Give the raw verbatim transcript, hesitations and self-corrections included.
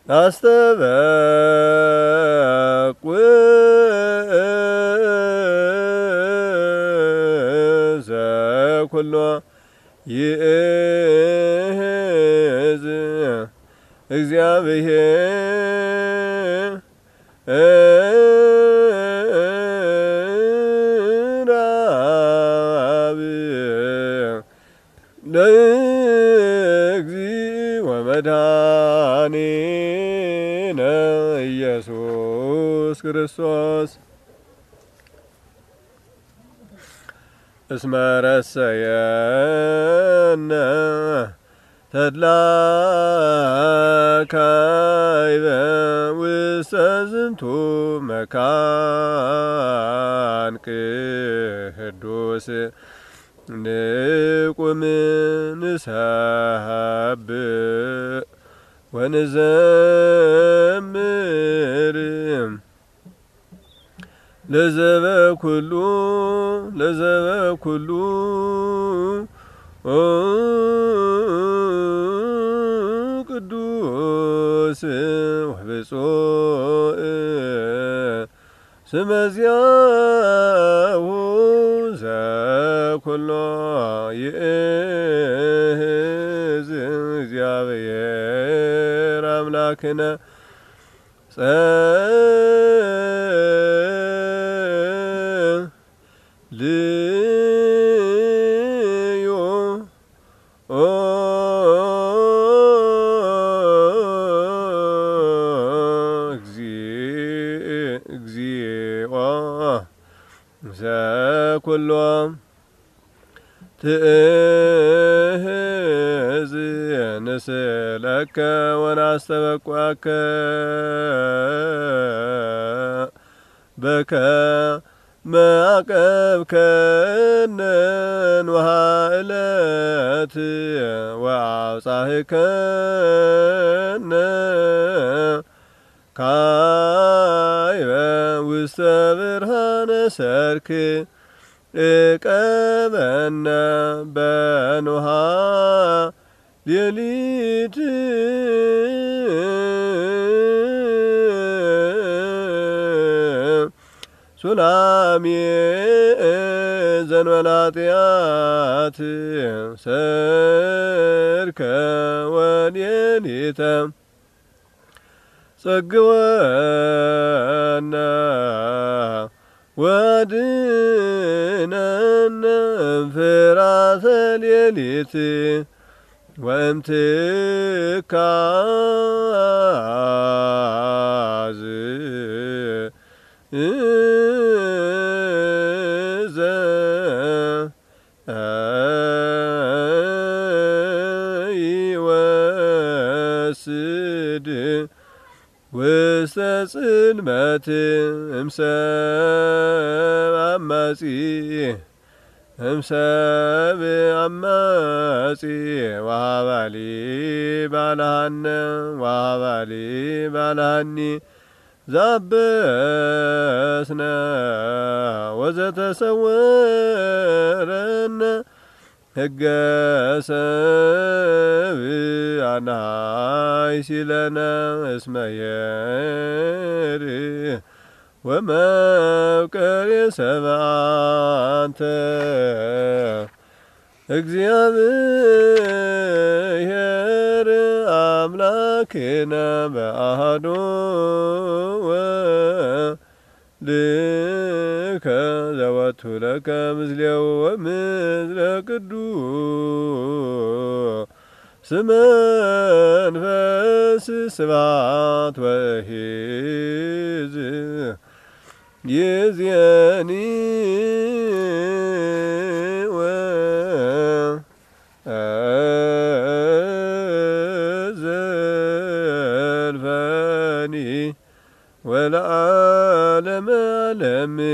አስተበቁ ዘኩሎ ይእዝ እግዚአብሔር ራብ ለእግዚእ ወመድኃኒነ ኢየሱስ ክርስቶስ እስመ ረሰየነ ተድላካይበ ውስተ ዝንቱ መካን ቅዱስ ንቁም ንሰብእ ወንዘምር ለዘበኩሉ ለዘበኩሉ ቅዱስ ወብፁዕ ስመ ዚአሁ ዘኩሎ ይእዝ እግዚአብሔር አምላክነ ልዩ እግዚኦ ዘኩሎ ትእዝ ንስእለከ ወናስተበቁዐከ በከመ አቀብከነ ኖኃ ዕለት ወአብጽሕከነ ካይበ ውስተ ብርሃነ ሰርክ እቀበነ በኖኃ ሌሊት ሱላሜ ዘእንበለ ኃጢአት ሠርከ ወሌሊተ ጸግወነ ወአድኅነነ እምፍርሃተ ሌሊት ወእምትካዝ ይወስድ ውስተ ጽልመት እምሰብእ አማጺ እምሰብእ አማጺ ወሀባሊ ባልሃነ ወሀባሊ ባልሃኒ ዛበስነ ወዘተሰወረነ ሕገ ሰብእ አናይሲለነ እስመ የርእ ወመፍቀሬ ሰብእ አንተ እግዚአብሔር አምላክነ በአሐዱ ወልድከ ዘወቱ ለከ ምስሌሁ ወምስለ ቅዱስ መንፈስ ስብሐት ወሂዝ ይእዜኒ ወዘልፈኒ ወለዓለመ ዓለም